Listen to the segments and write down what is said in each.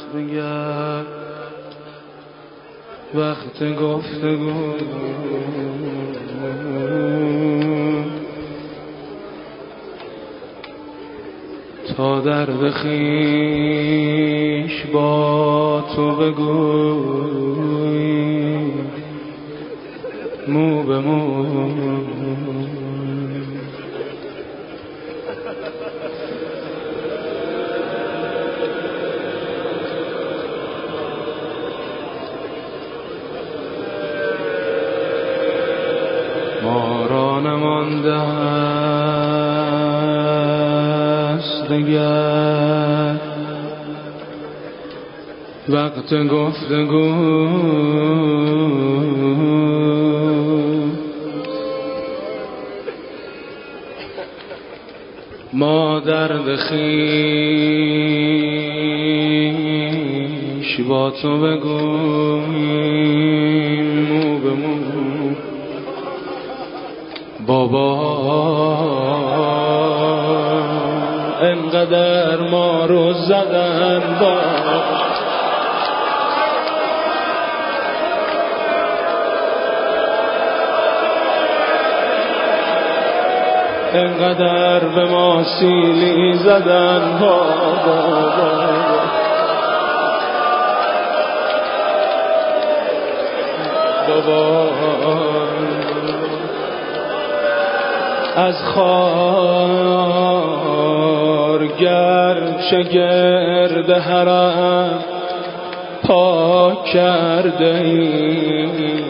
دیگر وقت گفتگو تا درد خویش با تو بگوی مو به مو. ما را نمانده است دیگر وقت گفتگو ما درد خویش با تو بگوییم مو به مو. بابا انقدر ما رو زدن با انقدر به ما سیلی زدن بابا از خار گرچه گرد حرم پاک کرده ایم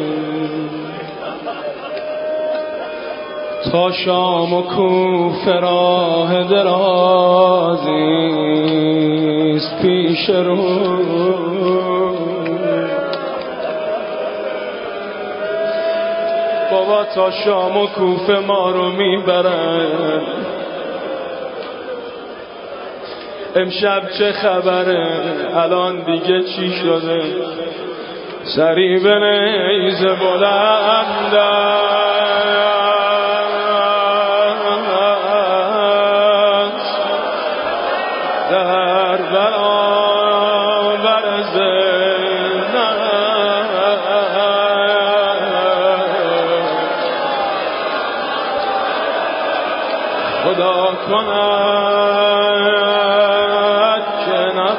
تا شام و کوفه راه درازیست پیش رو بابا تا شام و کوفه ما رو میبرن امشب چه خبره الان دیگه چی شده سری به نیزه بلند در برابر خدا کند که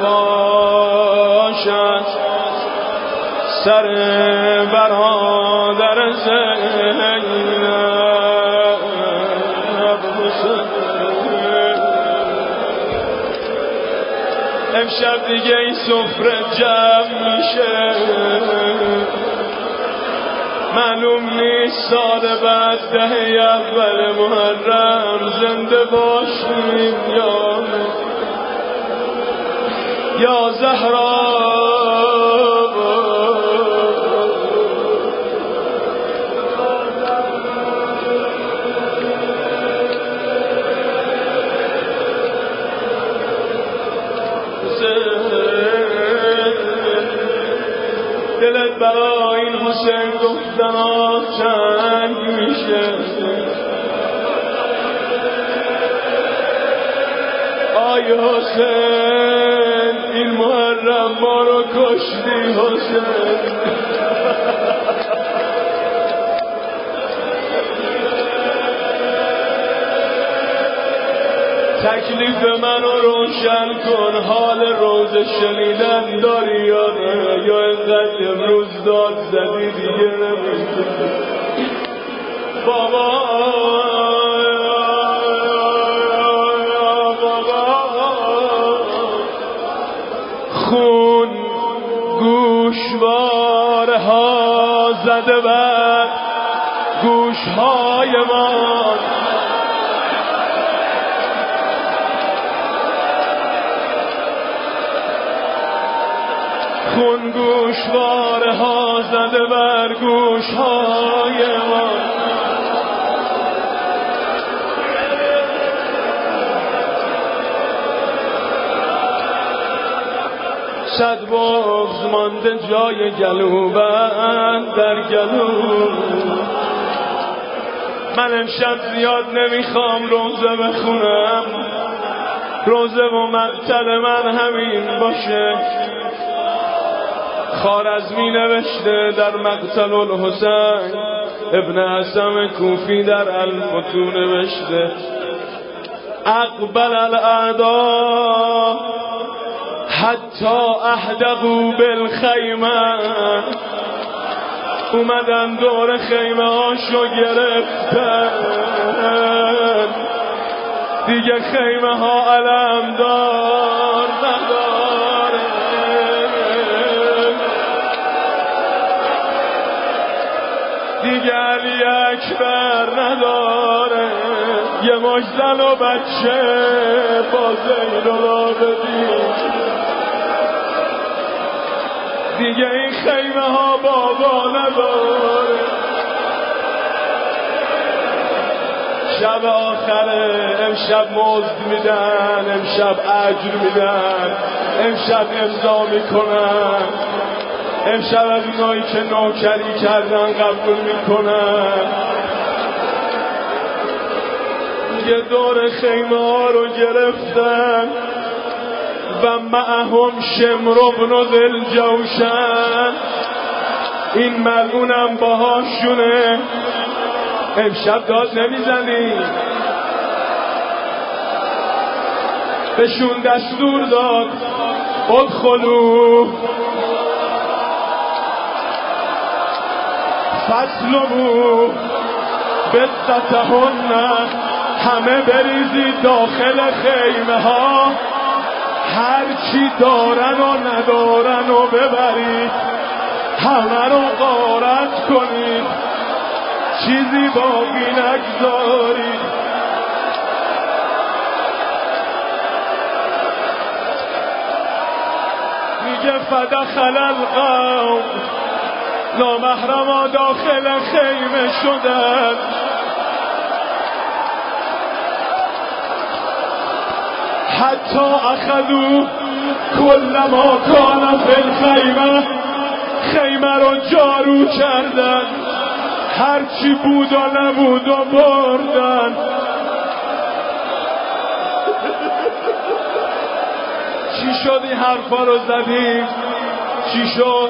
نباشد سر برادر زینب امشب دیگه این سفره جمع میشه معلوم نیست سال بعد دهه اول محرم زنده باشیم یا زهرا دلت برای این حسین گفتن چنگ میشه آی حسین این محرم ما رو کشتی حسین تکلیف منو روشن کن حال روز شنیدن داری یا نه یا اینقدر امروز داد زدی دیگه نمیشه بابا خون گوشواره ها زده بر گوشهای من خون گوشواره ها زده بر گوشهای من صد بغض مانده جای گلو بند در گلو من امشب زیاد نمیخوام روزه بخونم روزه و مقتل من همین باشه. خوارزمی نوشته در مقتل الحسین، ابن حسن کوفی در الفتون نوشته اقبل الاعداء حتی احدقوا بالخیمه، اومدن دور خیمه هاشو گرفتن، دیگه خیمه ها علمدار نداره، دیگه علی اکبر نداره، یه مش زن و بچه با زین العابدین، دیگه این خیمه ها بابا نداره. شب آخره، امشب مزد میدن، امشب اجر میدن، امشب امضا میکنن، امشب از اینایی که نوکری کردن قبول میکنن. یه دور خیمه ها رو گرفتن و معهم شمر بن ذوالجوشن، این ملعونم باهاشونه. امشب داد نمیزنی، بهشون دستور داد ادخلوا فاسلبوا بضعتهن، همه بریزید داخل خیمه ها، هر چی دارن و ندارن و ببرید، همه رو غارت کنید، چیزی باقی نگذارید. میگه فدخل القوم، نامحرما داخل خیمه شدن، حتی اخذوا کل ما کان فی الخیمه، خیمه رو جارو کردن، هرچی بود و نبود و بردن. چی شد این حرفا رو زدیم؟ چی شد؟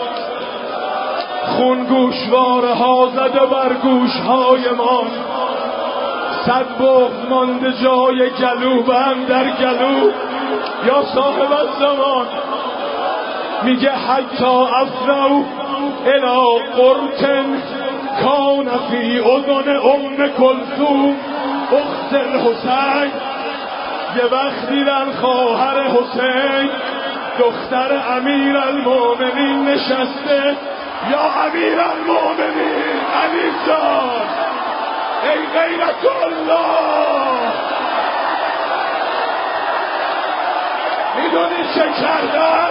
خون گوشواره ها زده بر گوشهای ما، صد بغض مانده جای گلو، بند در گلو. یا صاحب الزمان میگه حتی افرو الی قرتن کان فی اذن ام کلثوم اخت الحسین، یه وقت دیدن خواهر حسین دختر امیر المؤمنین نشسته. یا امیر المؤمنین علی جان، ای غیرت الله، میدونی چه کردن؟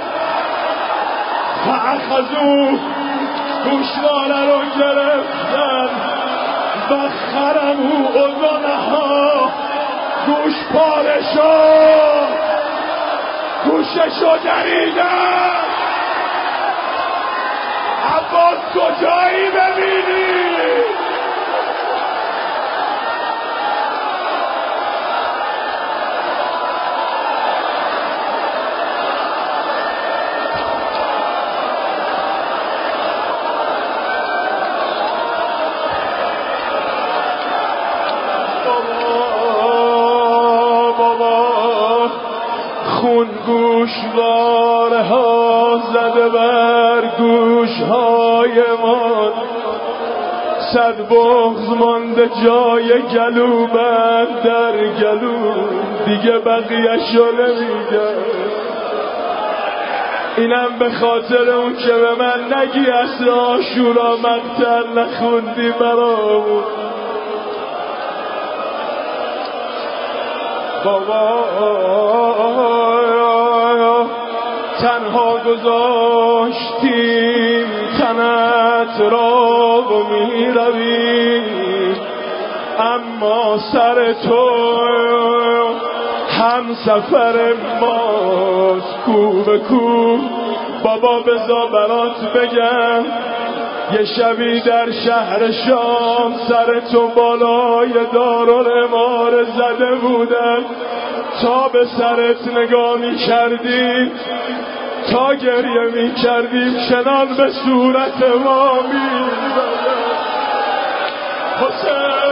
فاخذو، گوشواره رو گرفتن و خرمو اذنها، گوش پاره شد، گوششو دریدن. عباس کجایی ببینی؟ خون گوشواره ها زده بر گوشهای ما، صد بغض مانده جای گلو، بند در گلو، دیگه بقیه‌شو نمیگم. اینم به خاطر اون که به من نگی اصل عاشورا مقتل نخوندی برامون. بابا تنها گذاشتیم تنت را و می روی، اما سر تو هم سفر ماست کو به کو. بابا بذار برات بگم، یه شبی در شهر شام سر تو بالای دارالعمارة زده بودن، تا به سرت نگاه می کردیم، تا گریه می کردیم چنان به صورت ما می زدن. حسین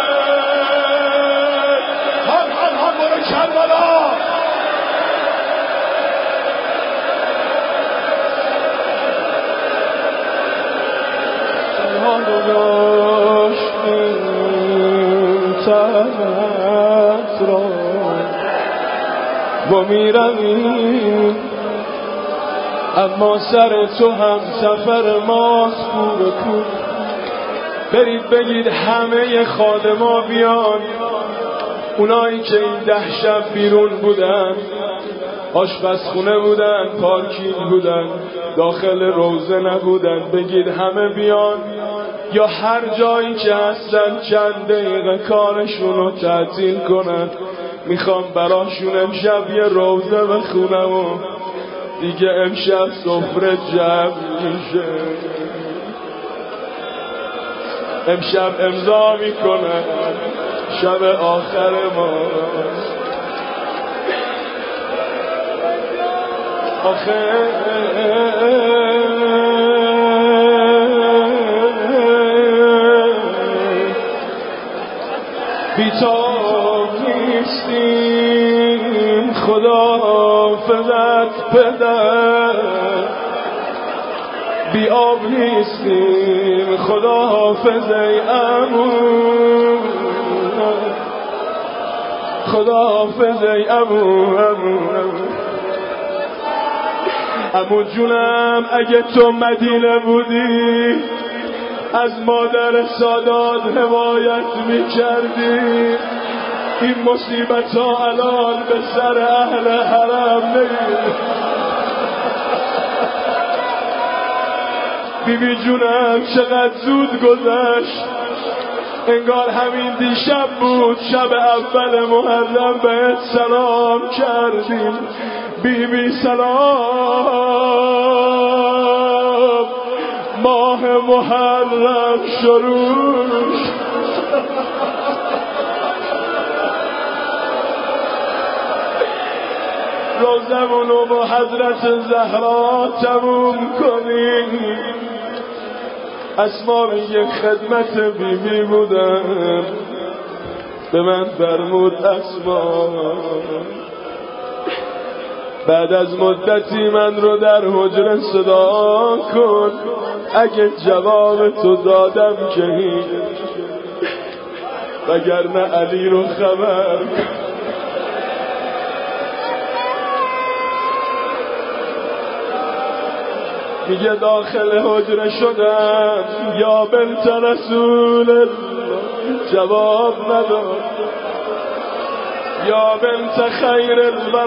هم برو کربلا. تنها داشتیم تنت را و می رویم، اما سر تو هم سفر ماست کوه کوه. برید بگید همه خادما بیان، اونایی که این 10 شب بیرون بودن، آشپزخونه بودن، پارکینگ بودن، داخل روزه نبودن، بگید همه بیان، یا هر جایی که هستن چند دقیقه کارشون رو تعطیل کنن. میخوام براشون امشب یه روزه بخونم و دیگه امشب سفره جمع میشه. امشب امضا میکنه شب آخر ما. آخه بی‌تاب نیستیم، خداحافظت پدر. بی آب نیستیم، خداحافظ ای عمو، خداحافظ ای عمو. عمو جونم اگه تو مدینه بودی از مادر سادات حمایت میکردی، این مصیبت ها الان به سر اهل حرم نمیاد. بیبی جونم چقدر زود گذشت، انگار همین دیشب بود شب اول محرم بهت سلام کردیم. بیبی سلام، ماه محرم شروع. روزمونو با حضرت زهرا تموم کنیم. اسما میگه خدمت بیبی بودم، به من فرمود اسما بعد از مدتی من رو در حجره صدا کن، اگه جواب تو دادم که هیچ، وگرنه علی رو خبر کن. میگه داخل حجره شدم، یا بنت رسول الله جواب نداد، یا بنت خیر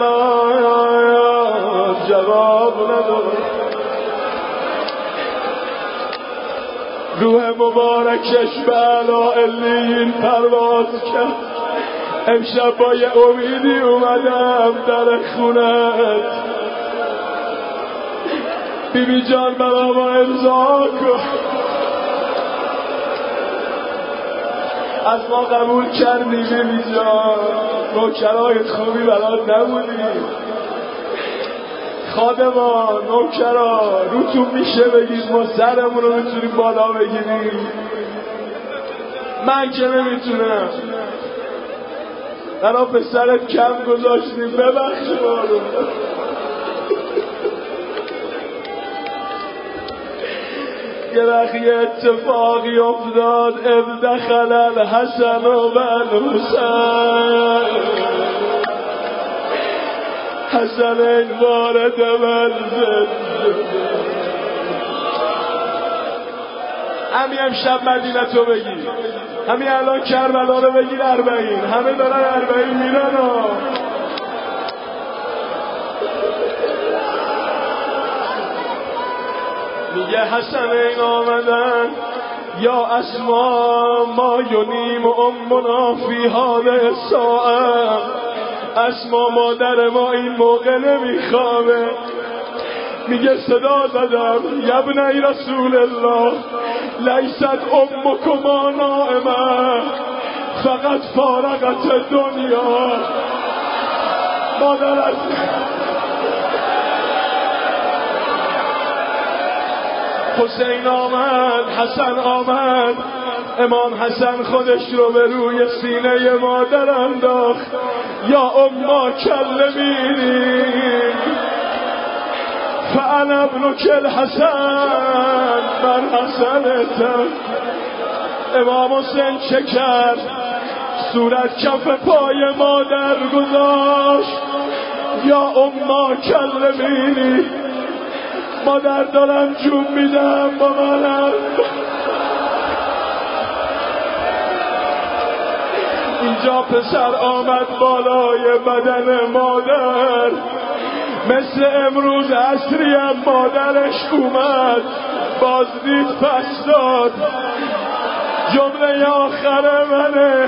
البرایا جواب نداد. روح مبارکش به اعلی علیین پرواز کرد. امشب با یه امیدی اومدم در خونت، بیبی جان برا ما امضا کن. از ما قبول کردی بیبی جان، نوکرایت خوبی برات نبودی، خادمان نوکرا روتون میشه بگید ما سرمون رو میتونیم بالا بگیریم. من که نمیتونم، برا پسرت کم گذاشتیم، ببخش ما رو. یه وقتی اتفاقی افتاد، اذ دخل الحسن و الحسین، حسنین وارد منزل. همین امشب مدینه تو بگیر، همین الان کربلا رو بگیر 40، همه دارن 40 میرن ها. میگه حسنین آمدن، یا اسما ما ینیم امنا فی هذه الساعه. اسما مادر ما این موقع نمیخوابه. میگه صدا زدم، یبنی رسول الله لیست امکما نائمه فقط فارغت دنیا. مادر حسین آمد، حسن آمد، امام حسن خودش رو به روی سینه مادر انداخت. یا اما کلمینی فانا ابنک الحسن، من حسنتم. امام حسین چه کرد؟ صورت کف پای مادر گذاشت. یا اما کلمینی، مادر دارم جون میدم با منم. اینجا پسر آمد بالای بدن مادر، مثل امروز عصریم مادرش اومد، بازدید پس داد. جمله آخر منه،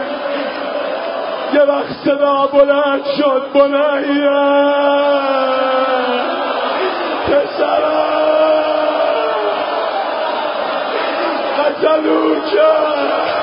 یه وقت صدا بلند شد بنیه پسرم قتلو کرد.